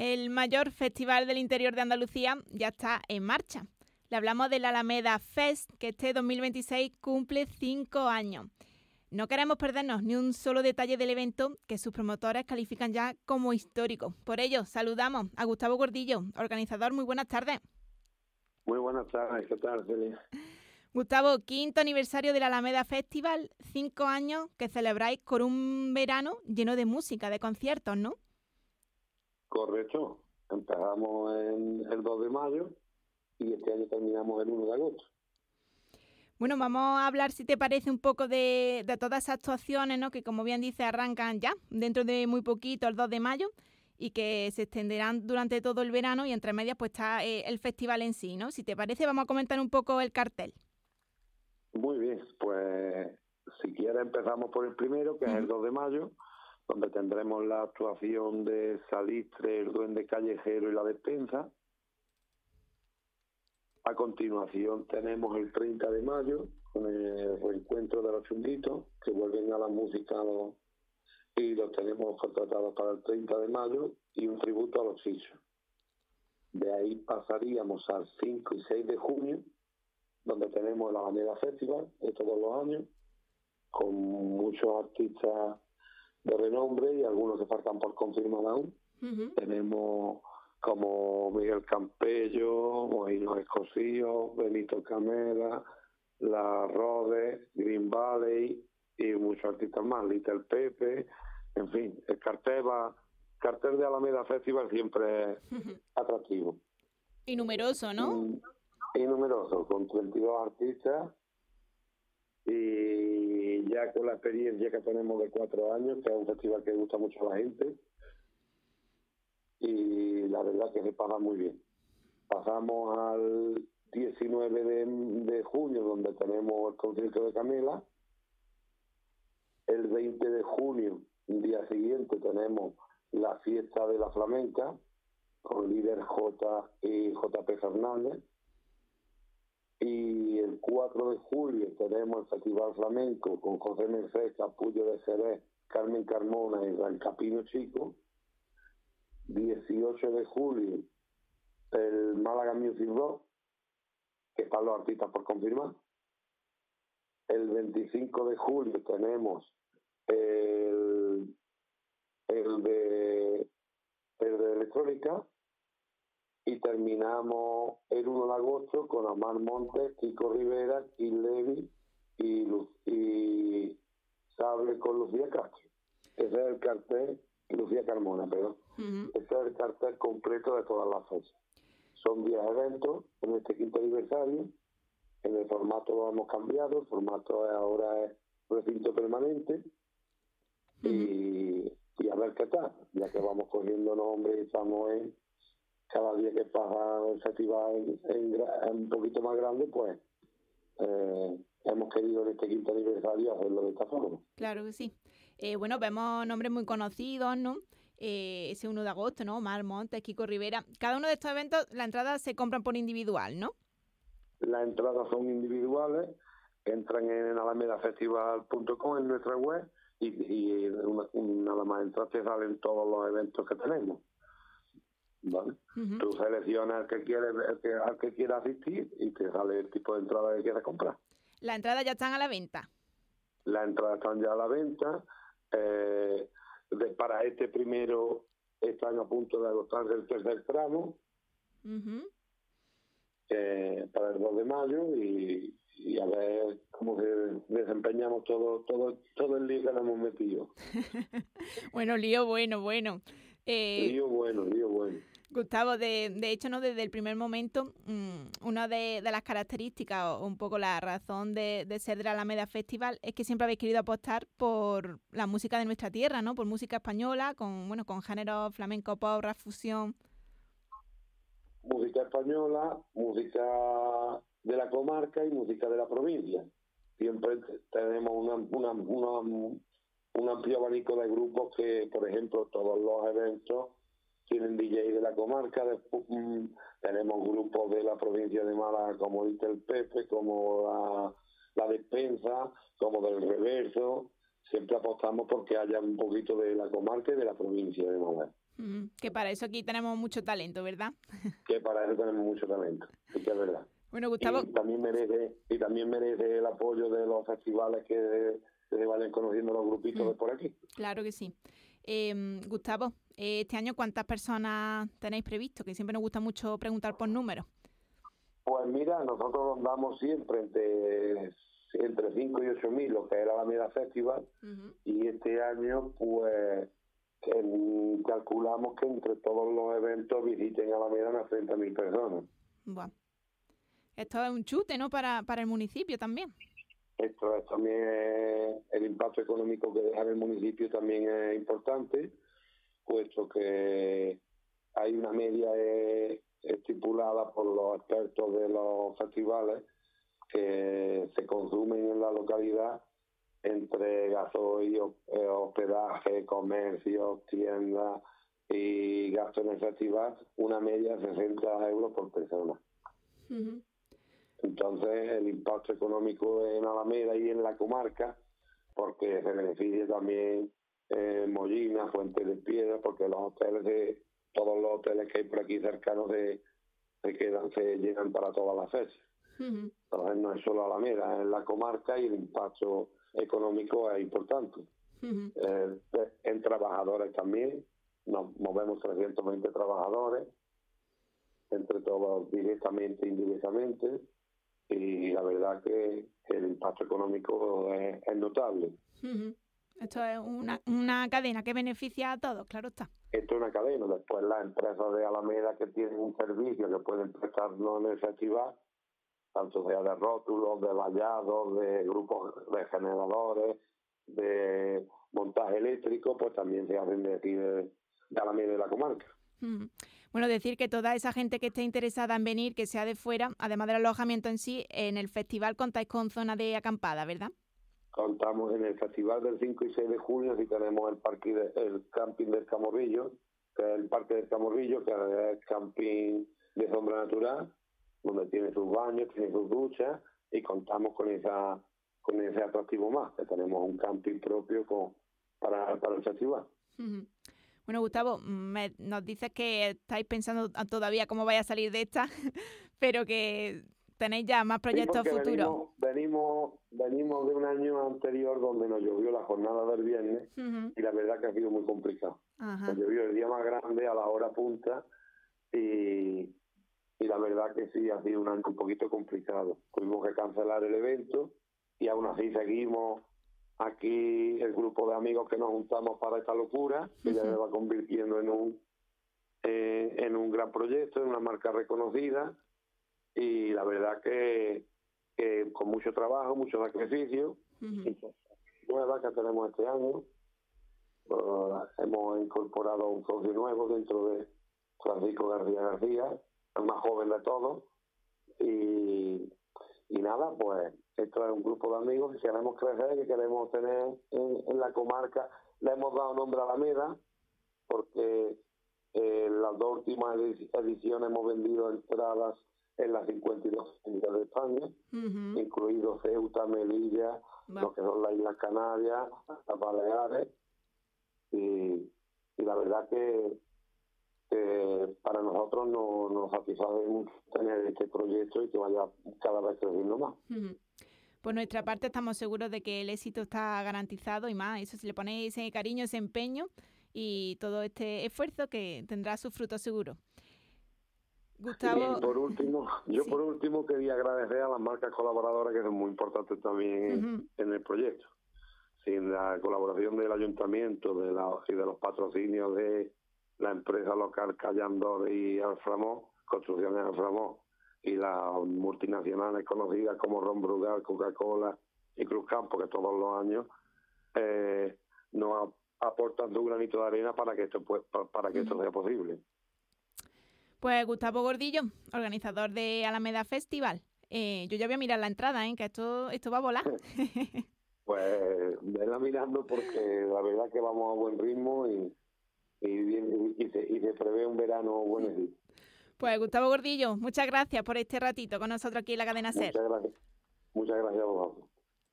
El mayor festival del interior de Andalucía ya está en marcha. Le hablamos del Alameda Fest, que este 2026 cumple 5 años. No queremos perdernos ni un solo detalle del evento que sus promotores califican ya como histórico. Por ello, saludamos a Gustavo Gordillo, organizador. Muy buenas tardes. Muy buenas tardes, ¿qué tal, Celia? Gustavo, 5º aniversario del Alameda Festival, 5 años que celebráis con un verano lleno de música, de conciertos, ¿no? Correcto. Empezamos el 2 de mayo y este año terminamos el 1 de agosto. Bueno, vamos a hablar, si te parece, un poco de todas esas actuaciones, ¿no? Que, como bien dice, arrancan ya dentro de muy poquito, el 2 de mayo, y que se extenderán durante todo el verano, y entre medias pues está el festival en sí, ¿no? Si te parece, vamos a comentar un poco el cartel. Muy bien, pues si quieres empezamos por el primero, que es el 2 de mayo, donde tendremos la actuación de Salistre, el Duende Callejero y la Despensa. A continuación tenemos el 30 de mayo, con el reencuentro de los chunguitos, que vuelven a la música y los tenemos contratados para el 30 de mayo, y un tributo a los Chichos. De ahí pasaríamos al 5 y 6 de junio, donde tenemos el Alameda Festival de todos los años, con muchos artistas de renombre y algunos que faltan por confirmar aún. Tenemos como Miguel Campello, Mojinos Escocíos, Benito Camela, La Rode, Green Valley y muchos artistas más, Little Pepe, en fin, el cartel de Alameda Festival siempre es atractivo. Y numeroso, ¿no? Y numeroso, con 32 artistas, y ya con la experiencia que tenemos de 4 años, que es un festival que gusta mucho a la gente, y la verdad que se paga muy bien. Pasamos al 19 de junio, donde tenemos el concierto de Camela. El 20 de junio, un día siguiente, tenemos la fiesta de la flamenca, con líder J y JP Fernández. Y el 4 de julio tenemos el Festival Flamenco con José Merced, Capullo de Jerez, Carmen Carmona y Rancapino Chico. 18 de julio el Málaga Music Rock, que están los artistas por confirmar. El 25 de julio tenemos el de electrónica, y terminamos el 1 de agosto con Amar Montes, Kiko Rivera, Kid Levi y Sable con Lucía Castro. Ese es el cartel, Lucía Carmona, perdón. Ese es el cartel completo de todas las fechas. Son 10 eventos en este 5º aniversario. En el formato lo hemos cambiado, el formato ahora es recinto permanente. Y a ver qué tal, ya que vamos cogiendo nombres y estamos cada día que pasa el festival un poquito más grande, pues hemos querido en este 5º aniversario hacerlo de esta forma. Claro que sí. Bueno, vemos nombres muy conocidos, ¿no? Ese 1 de agosto, ¿no? Omar Montes, Kiko Rivera. Cada uno de estos eventos, las entradas se compran por individual, ¿no? Las entradas son individuales, entran en alamedafestival.com, en nuestra web, y nada más entras te salen todos los eventos que tenemos. ¿Vale? Tú seleccionas al que quiera asistir y te sale el tipo de entrada que quieras comprar. ¿Las entradas ya están a la venta? Las entradas están ya a la venta. Para este primero están a punto de agotarse el tercer tramo, para el 2 de mayo, y a ver cómo desempeñamos todo el lío que nos hemos metido. Bueno, lío bueno. Lío bueno. Gustavo, de hecho, ¿no? Desde el primer momento, una de las características o un poco la razón de ser del Alameda Festival es que siempre habéis querido apostar por la música de nuestra tierra, ¿no? Por música española, con géneros flamenco, pop, rap, fusión. Música española, música de la comarca y música de la provincia. Siempre tenemos un amplio abanico de grupos que, por ejemplo, todos los eventos tienen DJ de la comarca. Después, tenemos grupos de la provincia de Málaga como Little Pepe, como la Despensa, como del Reverso, siempre apostamos porque haya un poquito de la comarca y de la provincia de Málaga. Que para eso aquí tenemos mucho talento, ¿verdad? Que para eso tenemos mucho talento, sí que es verdad. Bueno, Gustavo. Y también merece el apoyo de los festivales que se vayan conociendo los grupitos de por aquí. Claro que sí. Gustavo, este año ¿cuántas personas tenéis previsto? Que siempre nos gusta mucho preguntar por números. Pues mira, nosotros rondamos siempre entre 5 y 8 mil, lo que era la Alameda Festival, y este año pues calculamos que entre todos los eventos visiten a Alameda unas 30.000 personas. Bueno. Esto es un chute, ¿no? Para el municipio también. Esto es también el impacto económico que deja en el municipio también es importante, puesto que hay una media estipulada por los expertos de los festivales que se consumen en la localidad entre gasoil, hospedaje, comercio, tiendas y gasto en el festival, una media de 60 euros por persona. Entonces el impacto económico en Alameda y en la comarca, porque se beneficia también Mollina, Fuente de Piedra, porque todos los hoteles que hay por aquí cercanos se llenan para todas las fechas. Entonces no es solo Alameda, es la comarca y el impacto económico es importante. En trabajadores también, nos movemos 320 trabajadores, entre todos directamente e indirectamente, y la verdad que el impacto económico es notable. Esto es una cadena que beneficia a todos, claro está. Esto es una cadena. Después las empresas de Alameda que tienen un servicio que pueden prestarnos en el festival, tanto sea de rótulos, de vallados, de grupos de generadores, de montaje eléctrico, pues también se hacen de aquí de Alameda y de la comarca. Bueno, decir que toda esa gente que esté interesada en venir, que sea de fuera, además del alojamiento en sí, en el festival contáis con zona de acampada, ¿verdad? Contamos en el festival del 5 y 6 de junio, si tenemos el camping del Camorrillo, que es el parque del Camorrillo, que es camping de sombra natural, donde tiene sus baños, tiene sus duchas, y contamos con ese atractivo más, que tenemos un camping propio para el festival. Bueno, Gustavo, nos dices que estáis pensando todavía cómo vaya a salir de esta, pero que tenéis ya más proyectos futuros. Venimos de un año anterior donde nos llovió la jornada del viernes y la verdad que ha sido muy complicado. Nos llovió el día más grande a la hora punta y la verdad que sí, ha sido un año un poquito complicado. Tuvimos que cancelar el evento y aún así seguimos aquí el grupo de amigos que nos juntamos para esta locura, que ya se va convirtiendo en un gran proyecto, en una marca reconocida, y la verdad que con mucho trabajo, mucho sacrificio, y nueva que tenemos este año, hemos incorporado un socio nuevo dentro de Francisco García, el más joven de todos, y nada, pues esto es un grupo de amigos que queremos crecer, que queremos tener en la comarca. Le hemos dado nombre a Alameda porque las dos últimas ediciones hemos vendido entradas en las 52 ciudades de España, incluido Ceuta, Melilla, lo que son las Islas Canarias, las Baleares, y la verdad que para nosotros nos satisface mucho tener este proyecto y que vaya cada vez creciendo más. Por nuestra parte estamos seguros de que el éxito está garantizado y más, eso si le ponéis ese cariño, ese empeño y todo este esfuerzo que tendrá sus frutos seguros. Gustavo. Y por último quería agradecer a las marcas colaboradoras que son muy importantes también en el proyecto. Sin la colaboración del ayuntamiento y de los patrocinios de la empresa local Callandor y Alframó, Construcciones Alframó, y las multinacionales conocidas como Ron Brugal, Coca-Cola y Cruz Campo, que todos los años nos aportan un granito de arena para que esto sea posible. Pues Gustavo Gordillo, organizador de Alameda Festival. Yo ya voy a mirar la entrada, que esto va a volar. Pues venla mirando porque la verdad que vamos a buen ritmo y se prevé un verano bueno. Pues Gustavo Gordillo, muchas gracias por este ratito con nosotros aquí en la cadena SER. Muchas gracias a vosotros.